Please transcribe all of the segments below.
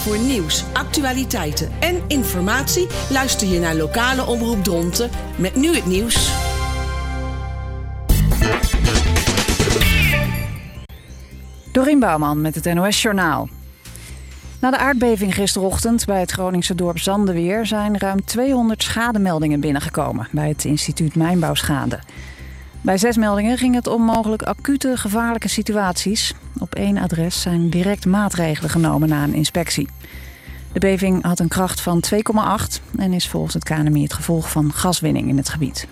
Voor nieuws, actualiteiten en informatie luister je naar lokale omroep Dronten met nu het nieuws. Dorien Bouwman met het NOS-journaal. Na de aardbeving gisterochtend bij het Groningse dorp Zandeweer zijn ruim 200 schademeldingen binnengekomen bij het instituut Mijnbouwschade. Bij 6 meldingen ging het om mogelijk acute gevaarlijke situaties. Op 1 adres zijn direct maatregelen genomen na een inspectie. De beving had een kracht van 2,8 en is volgens het KNMI het gevolg van gaswinning in het gebied.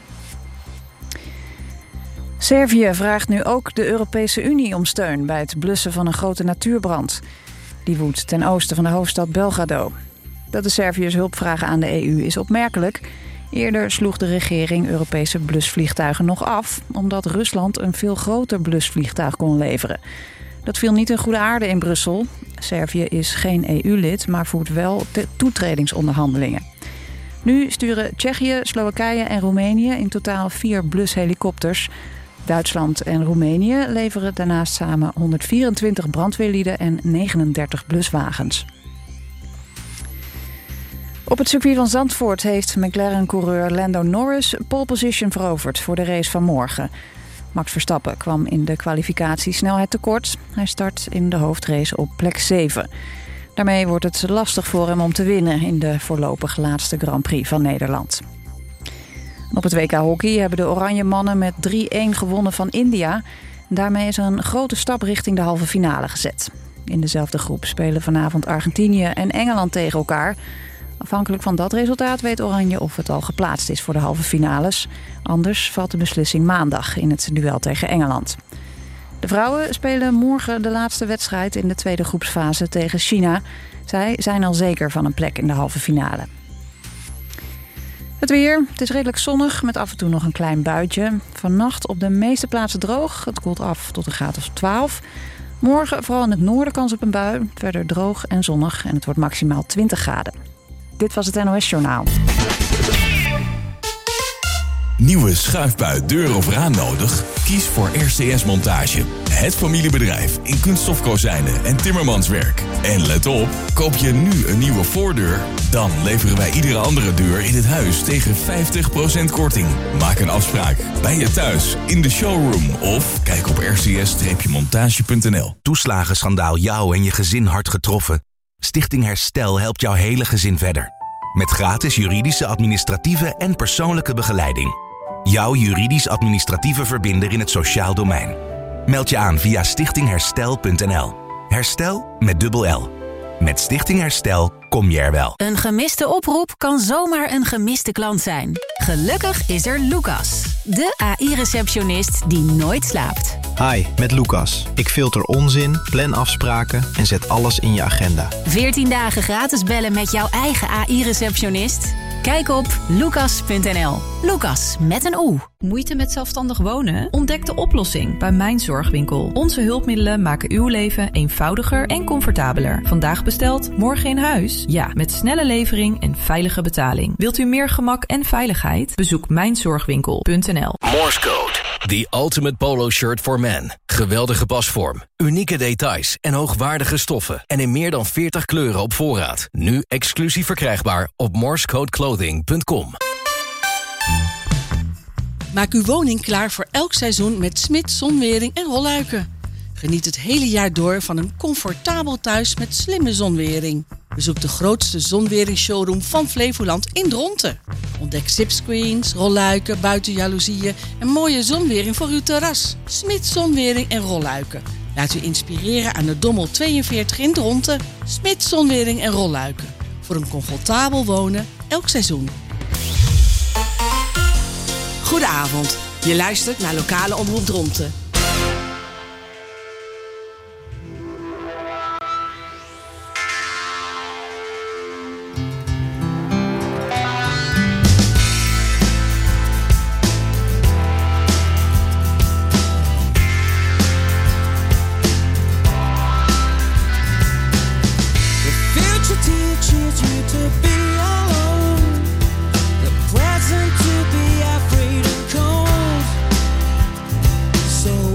Servië vraagt nu ook de Europese Unie om steun bij het blussen van een grote natuurbrand. Die woedt ten oosten van de hoofdstad Belgrado. Dat de Serviërs hulp vragen aan de EU is opmerkelijk. Eerder sloeg de regering Europese blusvliegtuigen nog af, omdat Rusland een veel groter blusvliegtuig kon leveren. Dat viel niet in goede aarde in Brussel. Servië is geen EU-lid, maar voert wel toetredingsonderhandelingen. Nu sturen Tsjechië, Slowakije en Roemenië in totaal 4 blushelikopters. Duitsland en Roemenië leveren daarnaast samen 124 brandweerlieden en 39 bluswagens. Op het circuit van Zandvoort heeft McLaren-coureur Lando Norris pole position veroverd voor de race van morgen. Max Verstappen kwam in de kwalificatie snelheid tekort. Hij start in de hoofdrace op plek 7. Daarmee wordt het lastig voor hem om te winnen in de voorlopig laatste Grand Prix van Nederland. Op het WK Hockey hebben de Oranje Mannen met 3-1 gewonnen van India. Daarmee is er een grote stap richting de halve finale gezet. In dezelfde groep spelen vanavond Argentinië en Engeland tegen elkaar. Afhankelijk van dat resultaat weet Oranje of het al geplaatst is voor de halve finales. Anders valt de beslissing maandag in het duel tegen Engeland. De vrouwen spelen morgen de laatste wedstrijd in de tweede groepsfase tegen China. Zij zijn al zeker van een plek in de halve finale. Het weer. Het is redelijk zonnig met af en toe nog een klein buitje. Vannacht op de meeste plaatsen droog. Het koelt af tot een graad of 12. Morgen vooral in het noorden kans op een bui. Verder droog en zonnig en het wordt maximaal 20 graden. Dit was het NOS-journaal. Nieuwe schuifbui, deur of raam nodig? Kies voor RCS Montage. Het familiebedrijf in kunststofkozijnen en timmermanswerk. En let op, koop je nu een nieuwe voordeur, dan leveren wij iedere andere deur in het huis tegen 50% korting. Maak een afspraak bij je thuis, in de showroom of kijk op rcs-montage.nl. Toeslagenschandaal jou en je gezin hard getroffen? Stichting Herstel helpt jouw hele gezin verder. Met gratis juridische, administratieve en persoonlijke begeleiding. Jouw juridisch-administratieve verbinder in het sociaal domein. Meld je aan via stichtingherstel.nl. Herstel met dubbel L. Met Stichting Herstel kom je er wel. Een gemiste oproep kan zomaar een gemiste klant zijn. Gelukkig is er Lucas, de AI-receptionist die nooit slaapt. Hi, met Lucas. Ik filter onzin, plan afspraken en zet alles in je agenda. 14 dagen gratis bellen met jouw eigen AI-receptionist? Kijk op lucas.nl. Lucas met een O. Moeite met zelfstandig wonen? Ontdek de oplossing bij Mijn Zorgwinkel. Onze hulpmiddelen maken uw leven eenvoudiger en comfortabeler. Vandaag besteld, morgen in huis? Ja, met snelle levering en veilige betaling. Wilt u meer gemak en veiligheid? Bezoek mijnzorgwinkel.nl. Morse Code. The ultimate polo shirt for men. Geweldige pasvorm, unieke details en hoogwaardige stoffen. En in meer dan 40 kleuren op voorraad. Nu exclusief verkrijgbaar op morsecodeclothing.com. Maak uw woning klaar voor elk seizoen met Smit Zonwering en Rolluiken. Geniet het hele jaar door van een comfortabel thuis met slimme zonwering. Bezoek de grootste zonweringsshowroom van Flevoland in Dronten. Ontdek zipscreens, rolluiken, buitenjaloezieën en mooie zonwering voor uw terras. Smit Zonwering en Rolluiken. Laat u inspireren aan de Dommel 42 in Dronten. Smit Zonwering en Rolluiken. Voor een comfortabel wonen elk seizoen. Goedenavond. Je luistert naar Lokale Omroep Dronten. So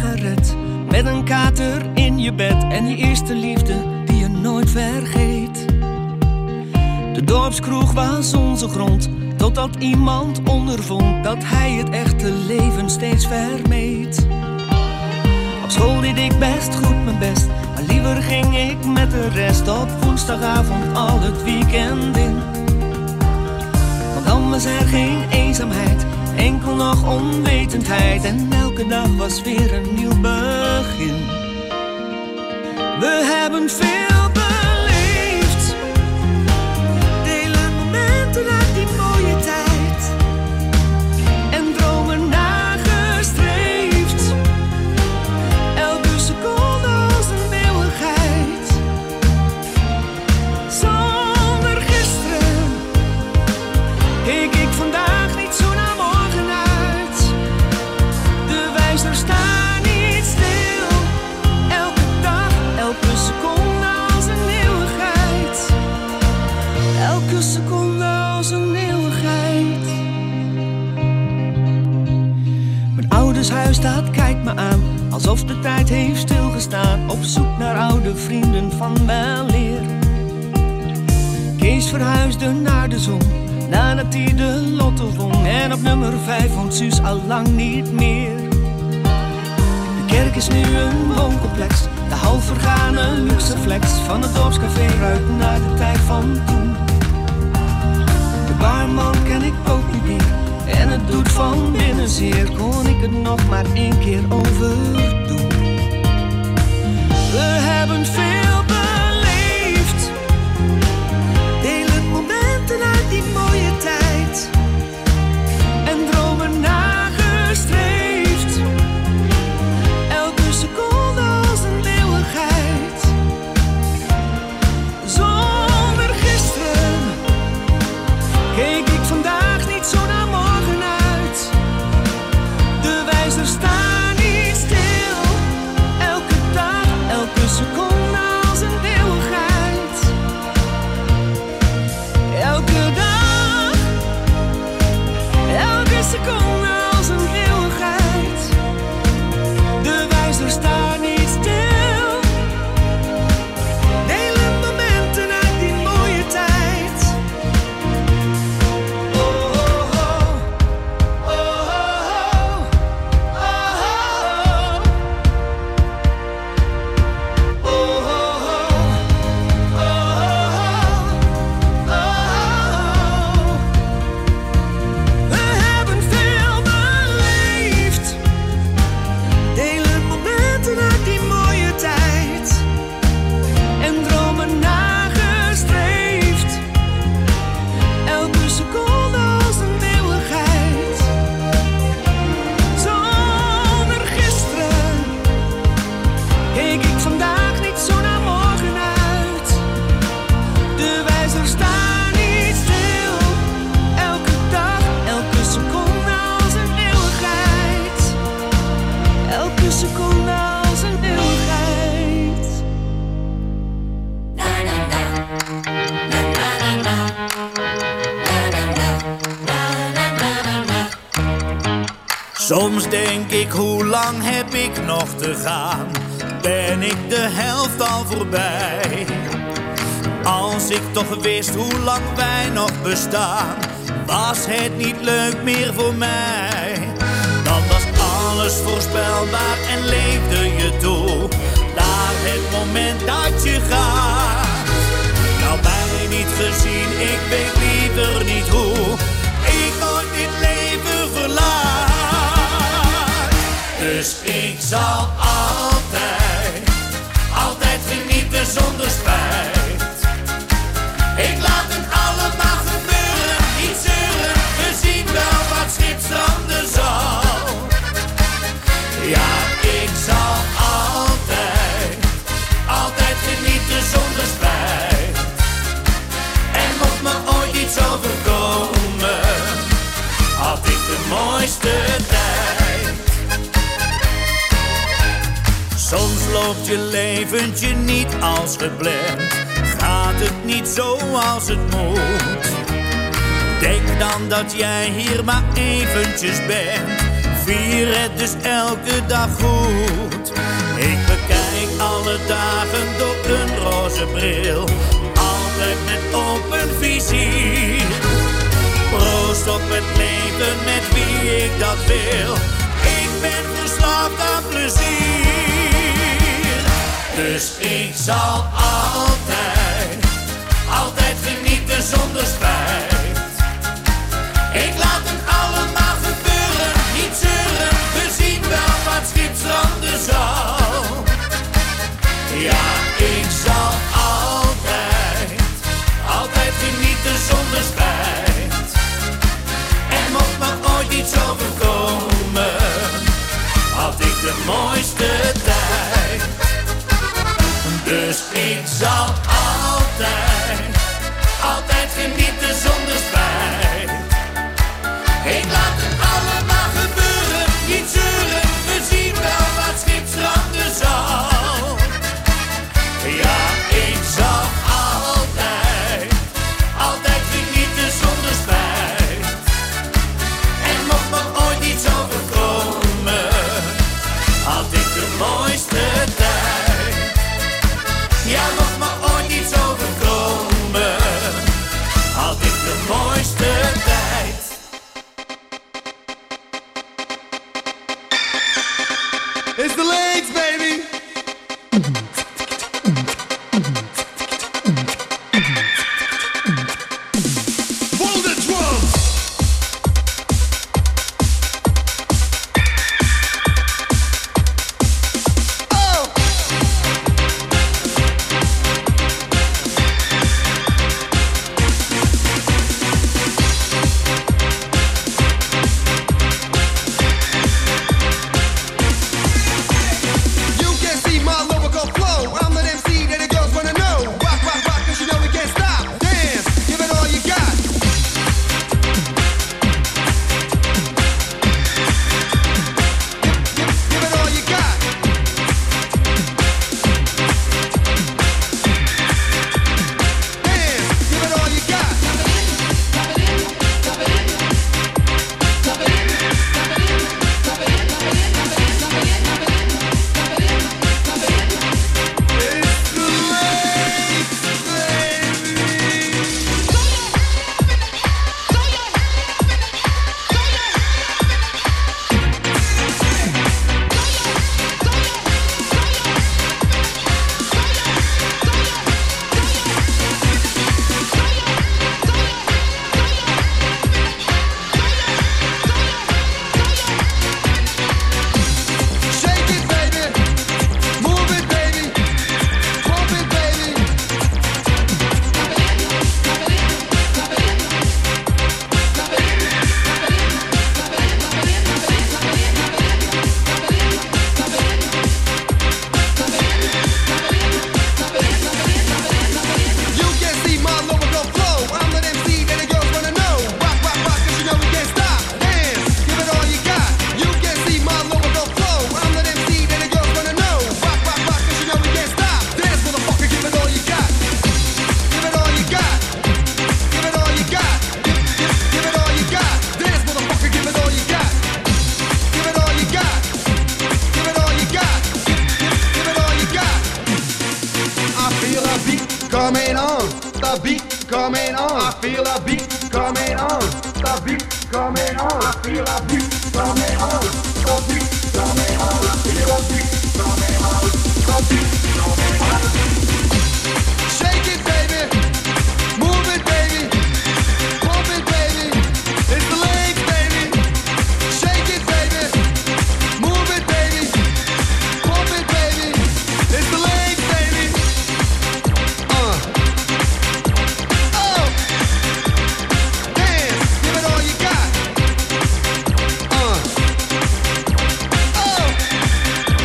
sigaret, met een kater in je bed en die eerste liefde die je nooit vergeet. De dorpskroeg was onze grond, totdat iemand ondervond dat hij het echte leven steeds vermeed. Op school deed ik best goed mijn best, maar liever ging ik met de rest op woensdagavond al het weekend in. Want dan was er geen eenzaamheid, enkel nog onwetendheid en elke dag was weer een nieuw begin. We hebben veel beleefd, delen momenten uit die mooie tijd en dromen nagestreefd. Elke seconde als een eeuwigheid. Zonder gisteren keek ik vandaag niet zo naar morgen uit. De wijzer staat niet stil. Elke dag, elke seconde als een eeuwigheid. Elke seconde als een eeuwigheid. Mijn ouders huis dat kijkt me aan, alsof de tijd heeft stilgestaan. Op zoek naar oude vrienden van weleer. Kees verhuisde naar de zon, nadat hij de lotto won. En op nummer 5 woont Suus al lang niet meer. De kerk is nu een wooncomplex, de half vergane luxe flex. Van het dorpscafé ruikt naar de tijd van toen. De barman ken ik ook niet meer, en het doet van binnen zeer. Kon ik het nog maar één keer overdoen. We hebben veel beleefd, delen momenten uit die mooie tijd en dromen nagestreefd. Elke seconde als een eeuwigheid. Zonder gisteren keek ik vandaag niet zo naar morgen uit. De wijzer staat niet stil. Elke dag, elke seconde als een eeuwigheid. Elke dag, elke seconde als een eeuwigheid. De wijzer staat niet stil. Delen momenten uit die mooie tijd. Oh, oh, oh. Oh, oh, oh. Oh, oh, oh. Oh, oh, oh. We hebben veel beleefd, delen momenten uit die mooie tijd en dromen nagestreefd. Elke seconde als een eeuwigheid. Zonder gisteren keek ik vandaag niet zo naar morgen uit. De wijzer staat niet stil. Elke dag, elke seconde als een eeuwigheid. Elke seconde als een eeuwigheid. Soms denk ik, hoe lang heb ik nog te gaan? Ben ik de helft al voorbij? Als ik toch wist hoe lang wij nog bestaan, was het niet leuk meer voor mij. Dan was alles voorspelbaar en leefde je toe naar het moment dat je gaat. Nou, mij niet gezien, ik weet liever niet hoe ik ooit dit leven verlaat. Dus ik zal altijd genieten zonder spijt. Ik laat het allemaal gebeuren, niet zeuren. We zien wel wat schipstranden zal. Ja, ik zal altijd genieten zonder spijt. En mocht me ooit iets overkomen, had ik de mooiste tijd. Soms loopt je leventje niet als gepland, gaat het niet zoals het moet. Denk dan dat jij hier maar eventjes bent, vier het dus elke dag goed. Ik bekijk alle dagen door een roze bril, altijd met open vizier. Proost op het leven met wie ik dat wil. Ik ben verslaafd aan plezier. Dus ik zal altijd genieten zonder spijt. Ik laat het allemaal gebeuren, niet zeuren. We zien wel wat schipstranden zal. Ja, ik zal altijd genieten zonder spijt. En mocht me ooit iets overkomen, had ik de mooiste tijd. Dus ik zal altijd genieten zonder spijt. Ik laat het allemaal gebeuren, niet zeuren. We zien wel wat schipstranden zal. Ja, ik zal altijd genieten zonder spijt. En mocht me ooit iets overkomen, had ik de mooiste tijd. Ja, mocht me ooit iets overkomen, had ik de mooiste tijd. It's the legs, baby. Roll the drums. Oh. You can see my lyrical flow. I'm an MC that the girls wanna know. Rock, rock, rock, 'cause you know we can't stop. Dance, give it all you got. Give it all you got. Dance, give it all you got. It's the legs, baby. Shake it, baby. Move it, baby. Pump it, baby. You can see my lyrical flow. I'm an MC that the girls wanna know. Rock, rock, rock, 'cause you know we can't stop. Dance, give it all you got. You can see my lyrical flow. I'm an MC that the girls wanna know. Rock, rock, rock, 'cause you know we can't stop. Dance, motherfucker, give it all you got. Give it all you got. Give it all you got. Give it all you got. Dance, motherfucker, give it all you got. Give it all you got. Give it all you got. Give it all you got. I feel a beat coming on. The beat coming on. I feel a beat coming on. The beat coming on. I feel a beat coming on. The beat coming on. I feel a beat coming on. The beat coming on. Shake it, baby. Move it, baby. Pump it, baby. It's the legs, baby. Shake it, baby. Move it, baby. Pump it, baby. It's the legs, baby. Oh. Dance, give it all you got. Oh.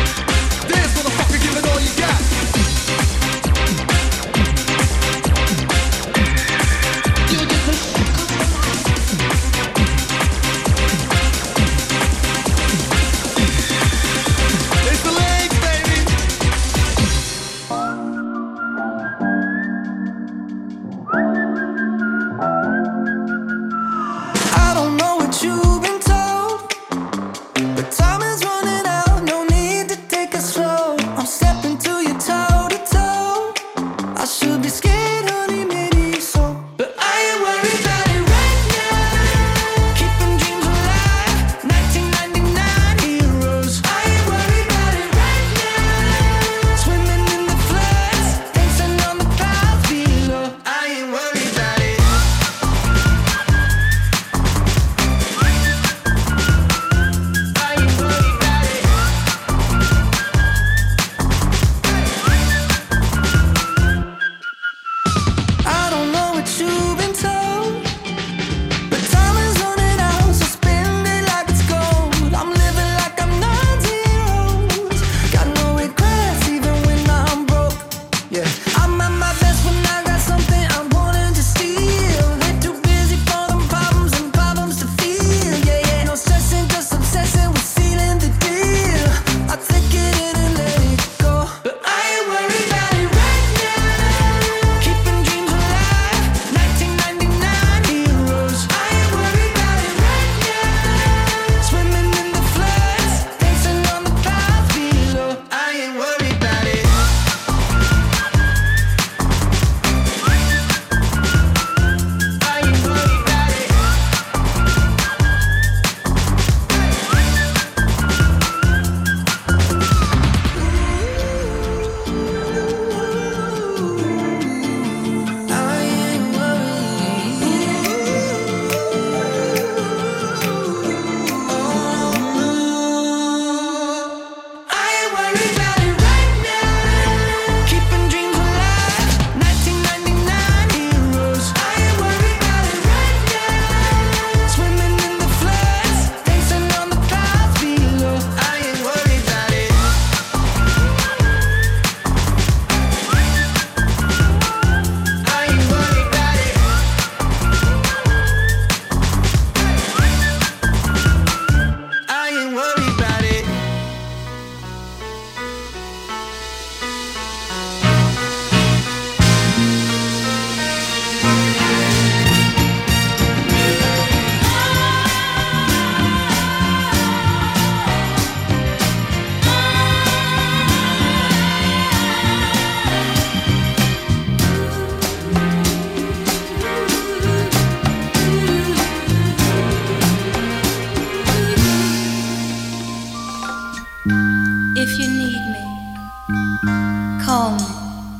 call me.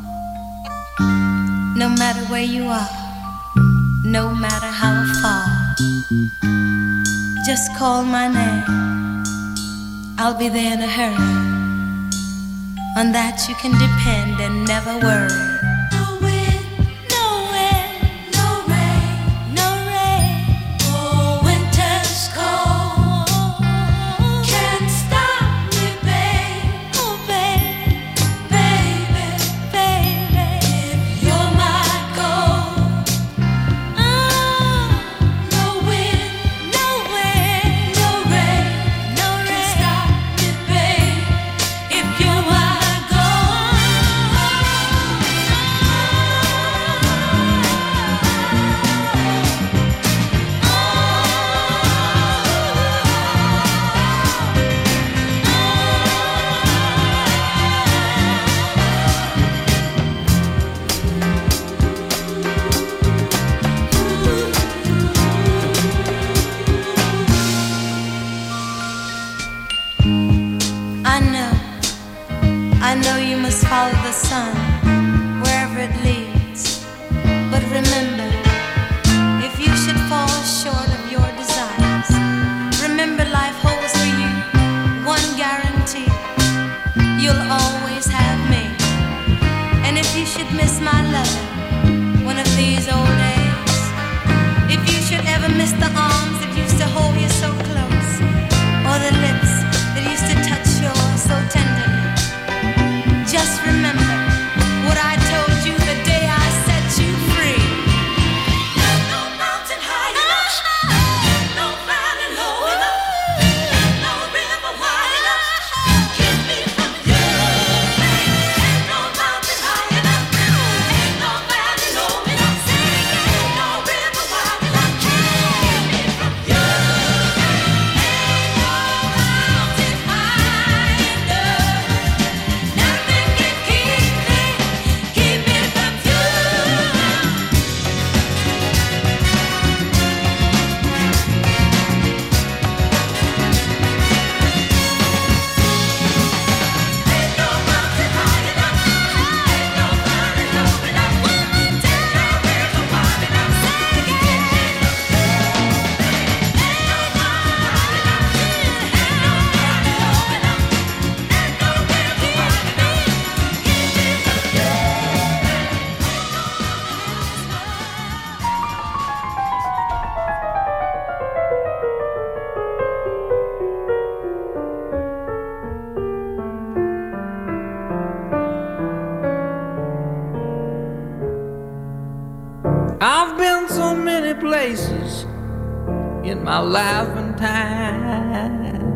No matter where you are, no matter how far, just call my name. I'll be there in a hurry. On that you can depend and never worry. I know you must follow the sun wherever it leads. But remember, if you should fall short of your desires, remember life holds for you one guarantee: you'll always have me. And if you should miss my love one of these old days, if you should ever miss the arms that used to hold you so close, or the lips that used to touch yours so tenderly, just remember what I told you the day I set you free. Ain't no mountain high enough, no valley low enough, no river wide enough to keep me from you. Ain't no mountain high enough, ain't no valley low enough, ain't no river wide enough to keep me from you. Ain't no mountain high enough, nothing can keep me from you. Ain't no mountain high enough, ain't no valley low enough, ain't no river wide enough, ain't no I've been so many places in my life and time.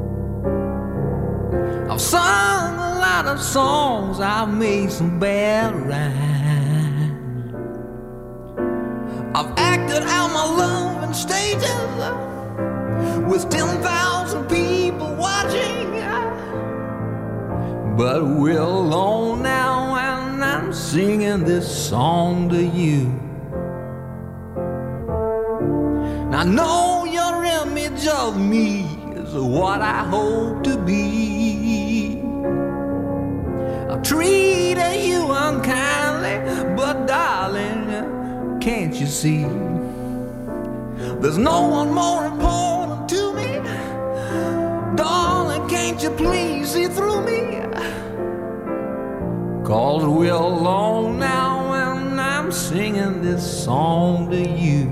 I've sung a lot of songs, I've made some bad rhymes. I've acted out my love in stages with 10,000 people watching. But we're alone now and I'm singing this song to you. I know your image of me is what I hope to be. I've treated you unkindly, but darling, can't you see? There's no one more important to me. Darling, can't you please see through me? 'Cause we're alone now and I'm singing this song to you.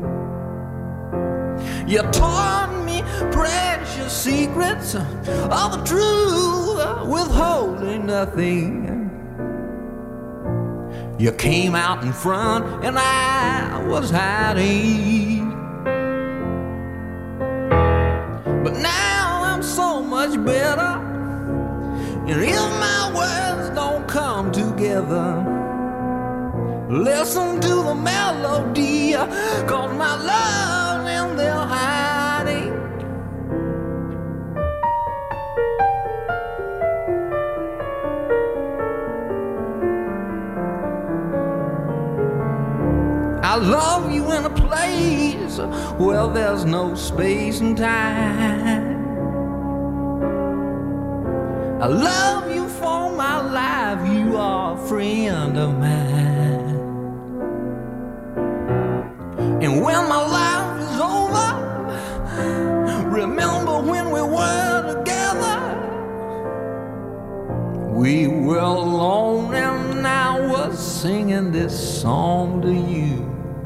You taught me precious secrets of the truth, withholding nothing. You came out in front and I was hiding. But now I'm so much better, and if my words don't come together, listen to the melody, 'cause my love's in there hiding. I love you in a place where there's no space and time. I love you for my life, you a friend of mine. And when my life is over, remember when we were together. We were alone and I was singing this song to you.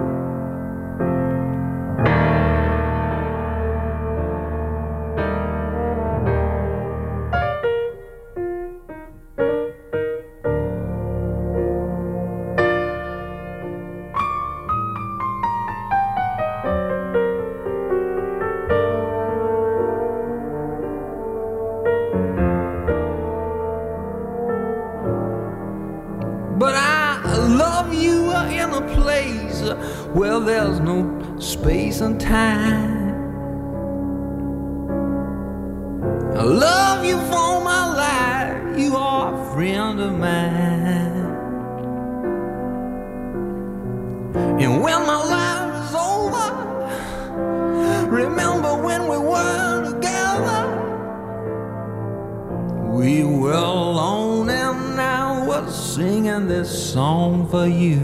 Well, there's no space and time. I love you for my life. You are a friend of mine. And when my life is over, remember when we were together. We were alone and I was singing this song for you.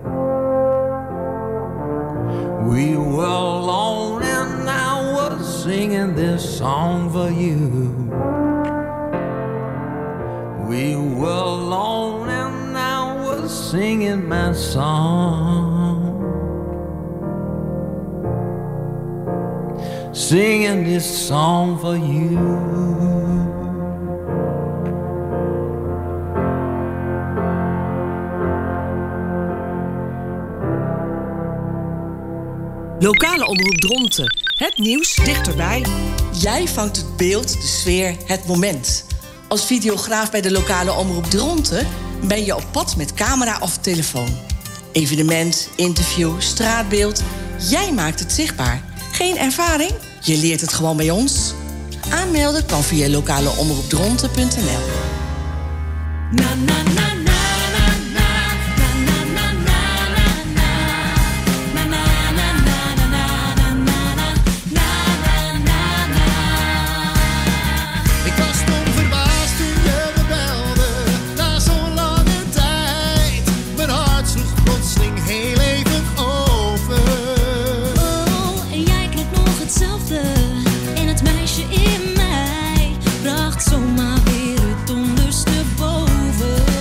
We were alone and I was singing this song for you. We were alone and I was singing my song. Singing this song for you. Lokale omroep Dronten. Het nieuws dichterbij. Jij vangt het beeld, de sfeer, het moment. Als videograaf bij de lokale omroep Dronten ben je op pad met camera of telefoon. Evenement, interview, straatbeeld. Jij maakt het zichtbaar. Geen ervaring? Je leert het gewoon bij ons. Aanmelden kan via lokaleomroepdronten.nl. Na, na, na. Zomaar weer het ondersteboven.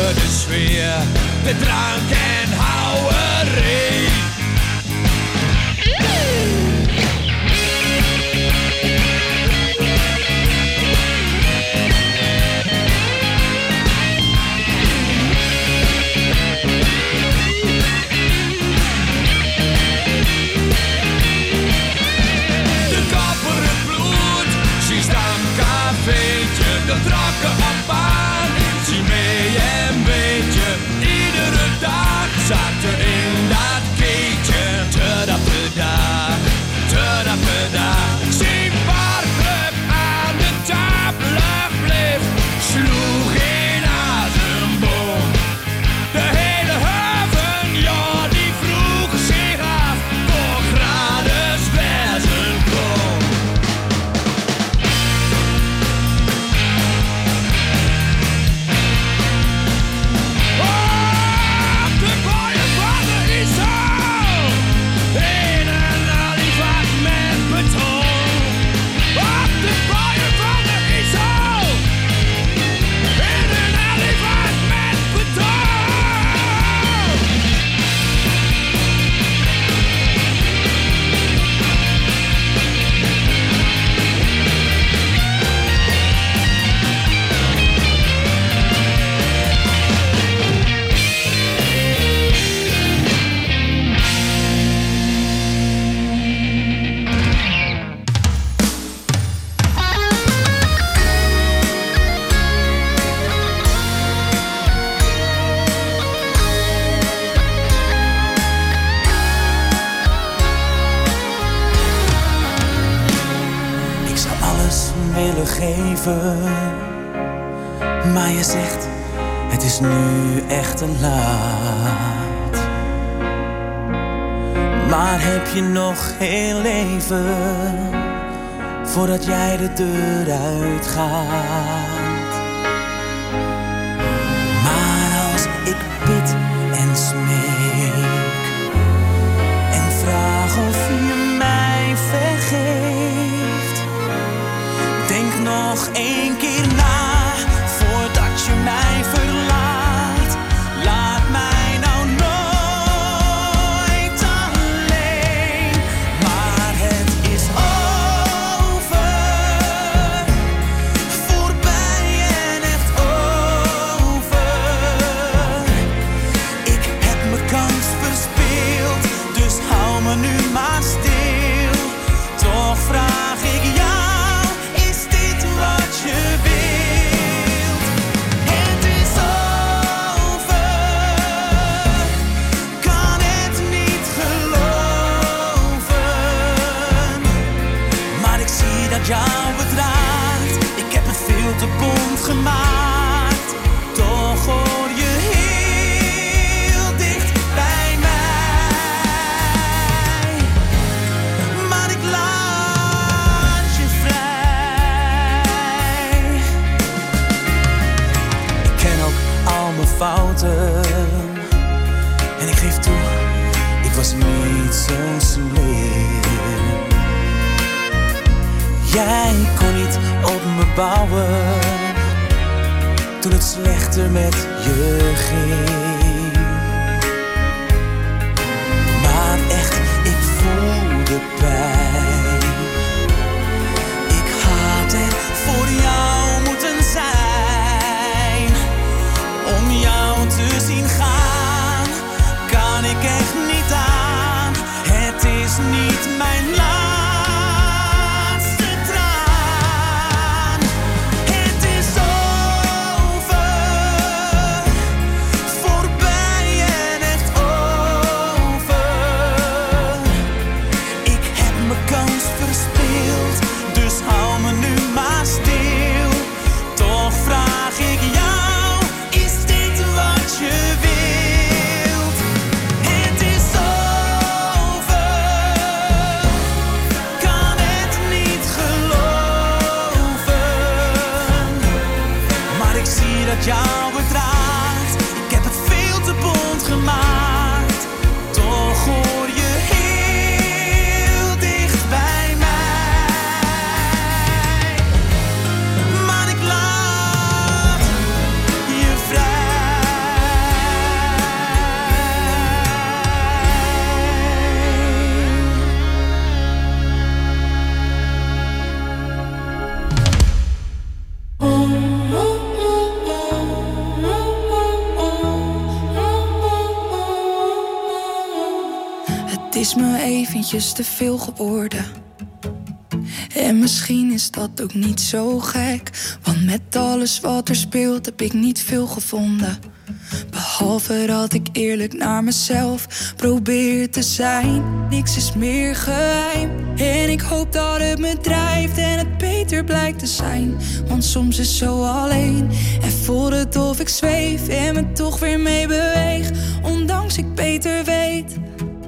de sfeer, de drank en houwerij. De drakken op baan, zie mee en weet je, iedere dag zat er in dat keetje. Tadapeda, zie Barclub aan de tafel bleef, sloeg in ademboom. De hele haven, ja, die vroeg zich af, voor graden zwerzen kon. Geven, maar je zegt het is nu echt te laat. Maar heb je nog heel leven voordat jij de deur uitgaat? Maar als ik bid en smeek en vraag of je mij vergeeft, denk nog 1 keer na voordat je mij verlaat. Laat mij nou nooit alleen. Maar het is over, voorbij en echt over. Ik heb mijn kans verspeeld, dus hou me nu maar stil. Toch vraag ik jou, jou bedraagt. Ik heb het veel te bont gemaakt. Toch hoor je heel dicht bij mij. Maar ik laat je vrij. Ik ken ook al mijn fouten. En ik geef toe, ik was niet zo slim. Jij kon niet op me bouwen toen het slechter met je ging. Maar echt, ik voelde pijn. Ik had er voor jou moeten zijn. Om jou te zien gaan, kan ik echt niet aan. Het is niet mijn laatste. is me eventjes te veel geworden. En misschien is dat ook niet zo gek, want met alles wat er speelt heb ik niet veel gevonden. Behalve dat ik eerlijk naar mezelf probeer te zijn. Niks is meer geheim. En ik hoop dat het me drijft en het beter blijkt te zijn. Want soms is zo alleen en voelt het of ik zweef en me toch weer mee beweeg, ondanks ik beter weet.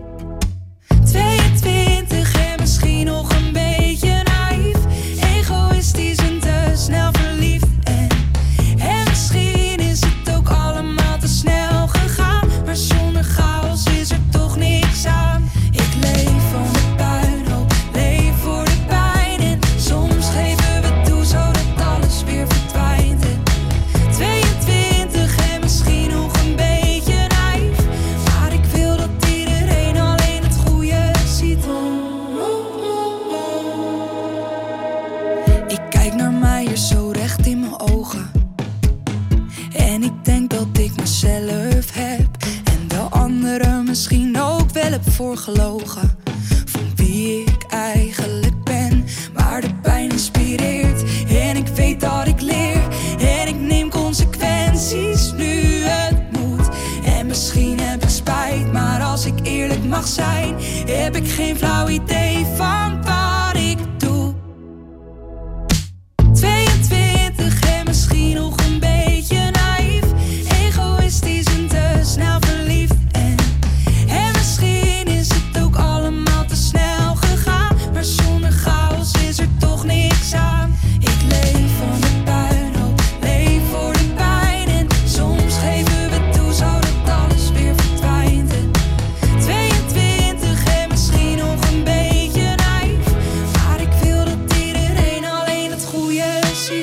22 en misschien nog een beetje naïef, egoïstisch en te snel verliefd. En misschien is het ook allemaal te snel gegaan, maar zonder chaos is er toch niks aan. Ik leef van de puinhoop, leef voor de pijn en soms geven we toe zodat alles weer verdwijnt. En 22 en misschien nog een beetje naïef, maar ik wil dat iedereen alleen het goede ziet. Ik kijk naar mij hier zo recht in mijn ogen en ik denk dat ik mezelf heb en de anderen misschien ook wel heb voorgelogen van wie ik eigenlijk ben. Maar de pijn inspireert en ik weet dat ik leer en ik neem consequenties nu het moet. En misschien heb ik spijt, maar als ik eerlijk mag zijn, heb ik geen flauw idee van wat ik doe. 22 en misschien nog een beetje naïef, egoïstisch en te snel verliefd. En misschien is het ook allemaal te snel gegaan, maar zonder chaos is er toch niks aan. Ik leef van de puinhoop, leef voor de pijn en soms geven we toe zodat alles weer verdwijnt. En 22 en misschien nog een beetje naïef, maar ik wil dat iedereen alleen het goede ziet.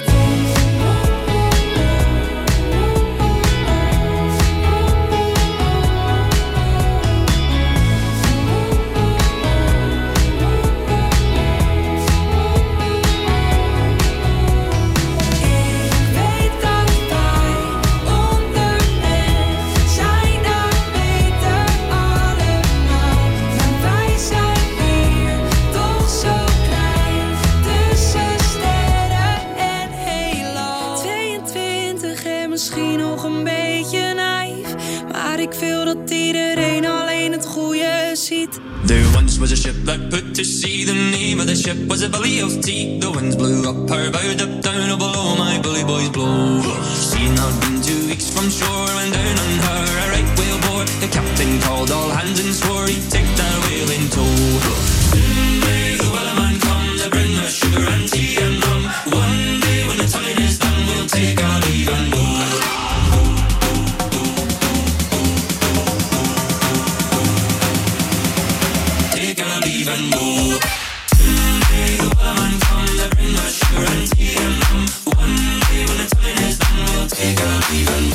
Misschien nog een beetje naïef, maar ik wil dat iedereen alleen het goede ziet. There once was a ship that put to sea. The name of the ship was a Billy of Tea. The winds blew up her bow, up down, oh below my bully boys blow. She had not been 2 weeks from shore when down on her a right whale bore. The captain called all hands and swore he'd take that whale in tow. One day the wellerman comes to bring us sugar and tea and rum. One day when the time is done, we'll take our leave and go. Leave and go. Someday the wellerman comes to bring us sugar and tea and rum. One day when the time is done, we'll take our leave and go.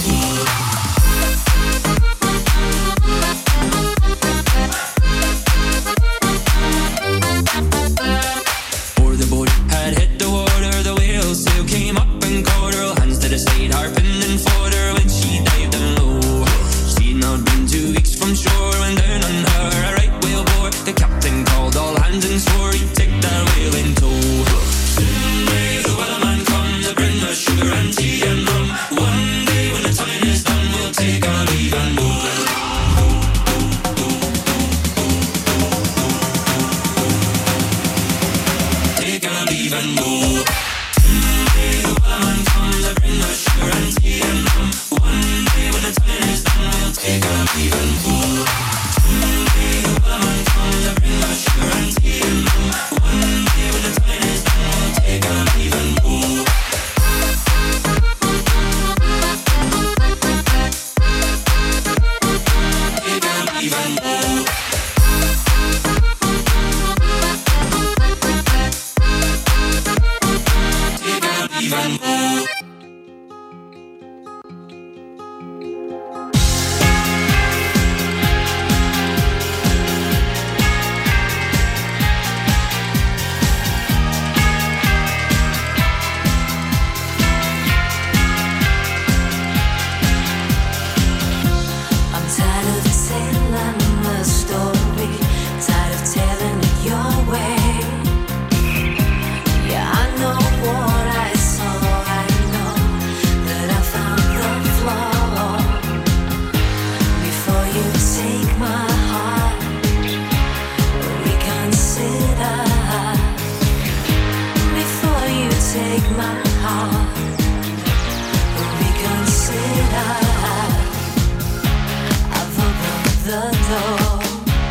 door.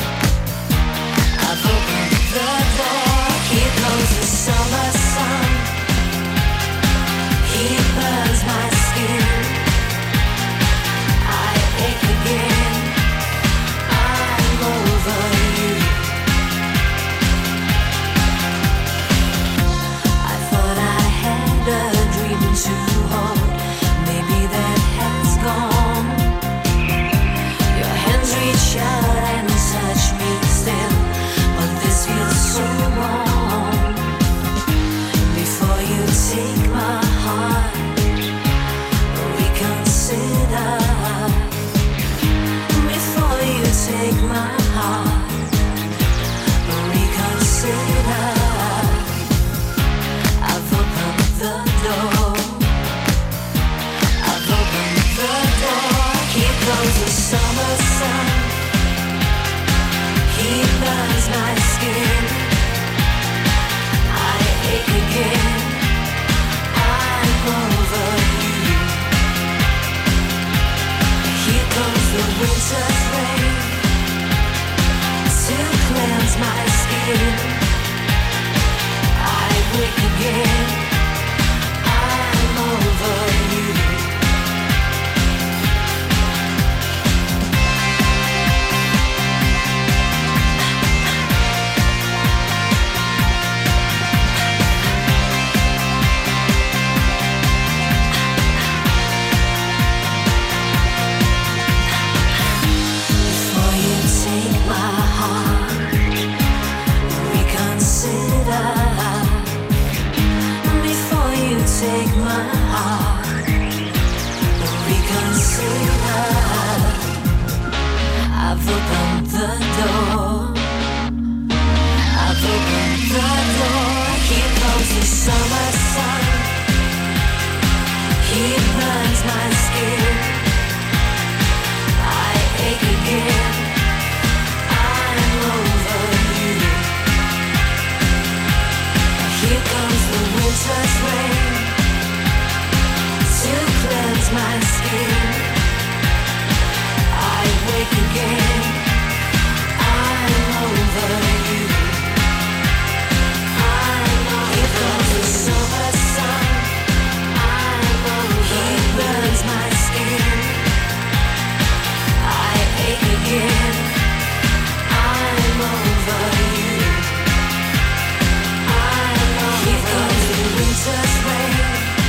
I've opened the door. Here goes the summer sun. He burns my skin. I ache again. I'm over you. I thought I had a dream to hold. Maybe that has gone. Your hands reach out and touch me still, but this feels so wrong. Before you take my heart, reconsider. Before you take my heart, reconsider. I've opened the door. I've opened the door. Here goes the summer sun. He burns my skin. I ache again. I'm over you. Here goes the winter's rain to cleanse my skin. I wake again. I'm over you. Before you take my heart, reconsider. Before you take my heart, reconsider. I've opened the door. I've opened the door. Here comes the summer sun. He burns my skin. I ache again. I'm over you. Here comes the winter's rain to cleanse my skin. I wake again. I'm over you. Here comes the summer sun. He burns my skin. I ache again. I'm over you. Here comes the winter's rain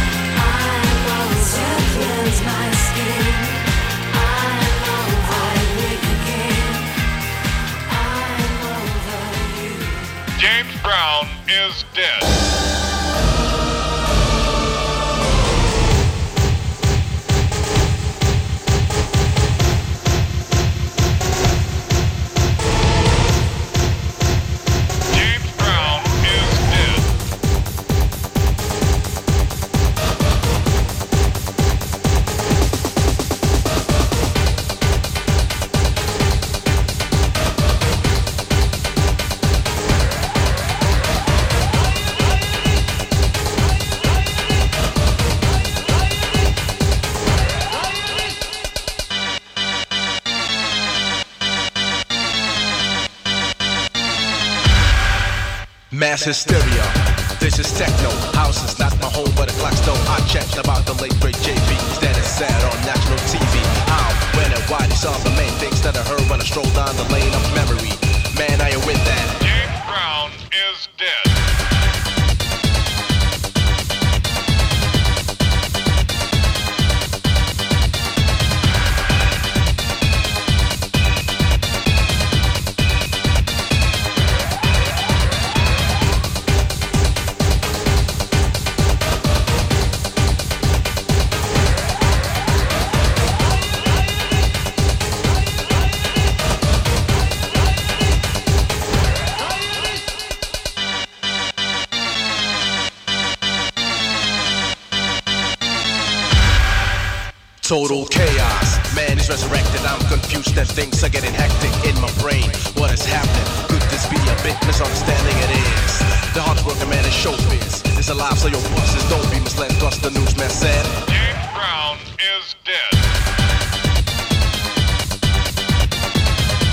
to cleanse my skin. I wake again. I'm over you. James Brown is dead. James Brown is dead. Mass hysteria, this is techno. House is not my home, but a Blackstone. I checked about the late great JB, that is sad on national TV. How, when, and why? These are the main things that I heard when I strolled down the lane of memory. Man, are you with that? James Brown is dead. Total chaos, man is resurrected. I'm confused and things are getting hectic in my brain. What is happening? Could this be a big misunderstanding? It is. The hard working man is showbiz. It's alive, so your bosses don't be misled, cause the newsman said James Brown is dead.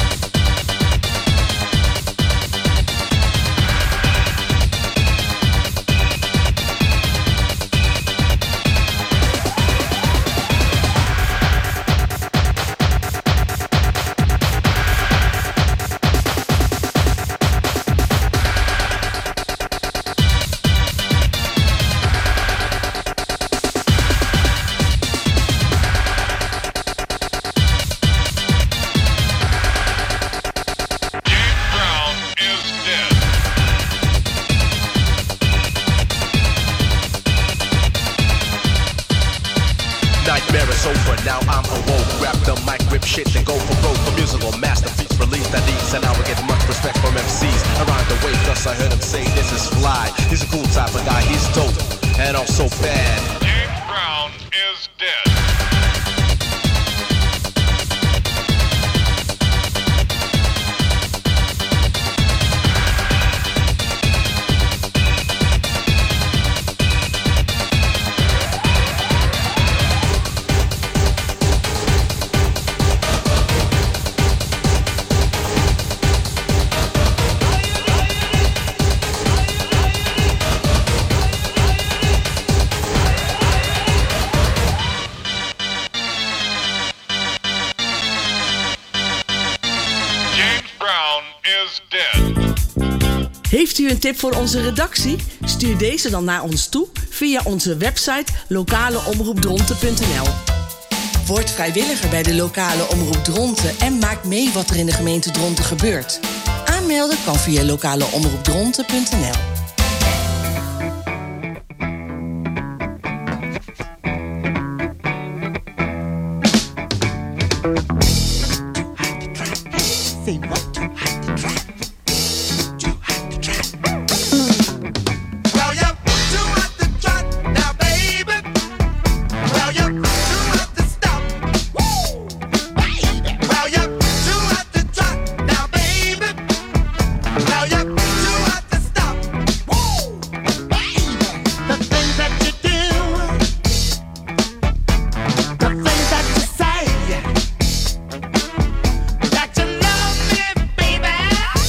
awoke. Grab the mic, rip shit, then go for broke. A musical masterpiece released that eats, and now we get much respect from MCs around the way. Thus I heard him say this is fly. He's a cool type of guy, he's dope and also bad. James Brown is dead. Heeft u een tip voor onze redactie? Stuur deze dan naar ons toe via onze website lokaleomroepdronten.nl. Word vrijwilliger bij de lokale omroep Dronten en maak mee wat er in de gemeente Dronten gebeurt. Aanmelden kan via lokaleomroepdronten.nl. That you love me, baby.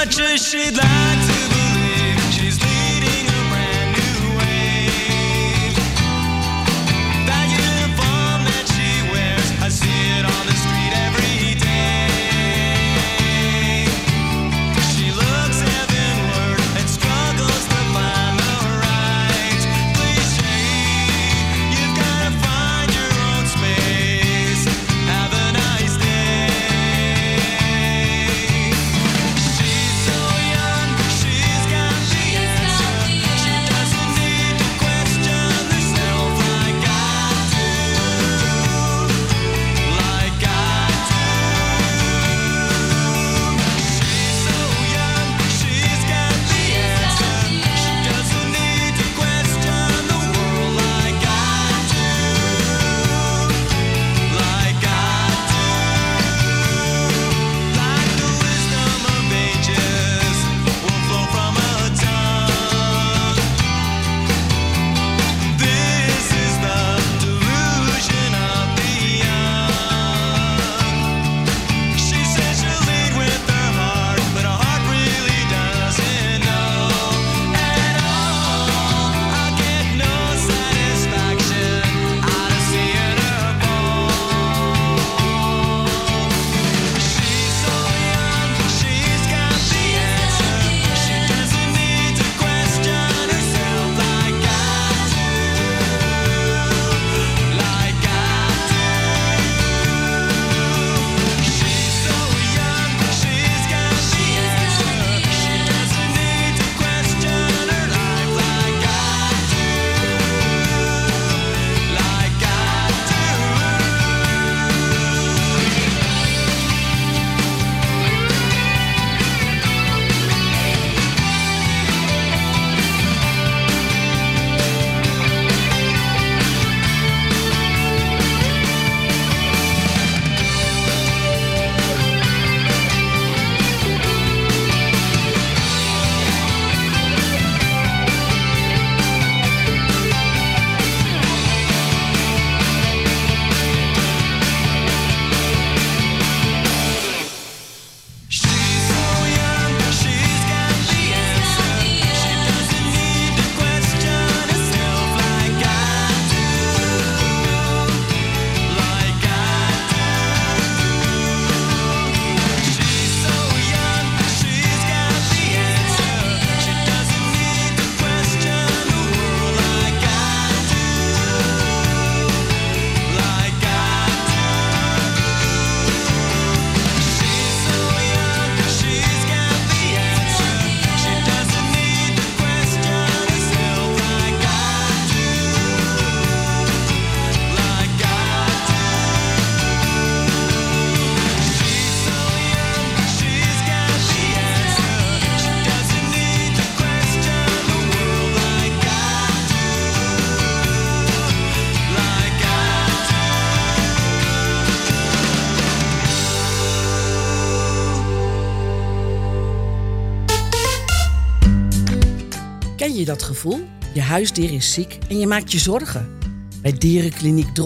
much as she'd like to believe, she's leading a brand new wave. That uniform that she wears, I see it on the street every day. She looks heavenward and struggles to find the right cliche. You've gotta find your own space. Have a nice day. She's so young, she's got the answer. She doesn't need to question herself like I do. Like I do. She's so young, she's got the answer. She doesn't need to question the world like I do. Like I do. Like the wisdom of ages will flow from a tongue. This is the delusion of the young. She says she'll lead with her heart, but her heart really doesn't know at all. I get no satisfaction out of seeing her fall. She's so young, she's got the answer. She doesn't need to question herself like I do. Like I do. She's so young, she's got the answer. She doesn't need to question her life like I do. Like I do. She's so young, she's got the answer. She doesn't need to question herself like I do. Like I do. She's so young, she's got the answer. She doesn't need to question the world like I do. Like I do. She's so young, she's got the answer. She doesn't need to question herself like I do. Like I do. She's so young, she's got the answer. She doesn't need to question the world like I do. Like I Ken je dat gevoel? Je huisdier is ziek en je maakt je zorgen. Bij Dierenkliniek